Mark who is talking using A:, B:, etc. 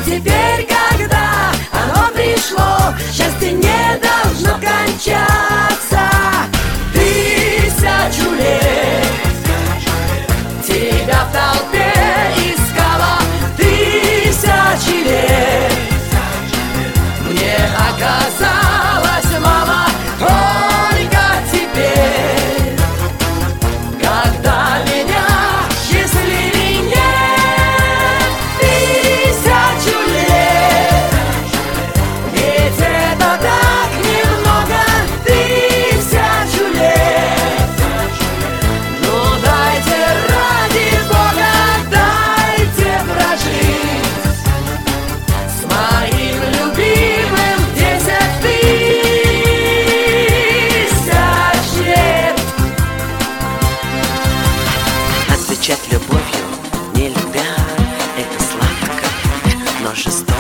A: теперь, когда оно пришло, счастье не должно кончаться. 1000 лет тебя в толпе искала, 1000 лет мне оказалась мама только теперь, когда меня счастливей нет. 1000 лет, ведь это так немного. 1000 лет, ну дайте ради Бога, дайте прожить с моим любимым 10 000 лет.
B: Отвечать любовью, не любя, это сладко, но жестоко.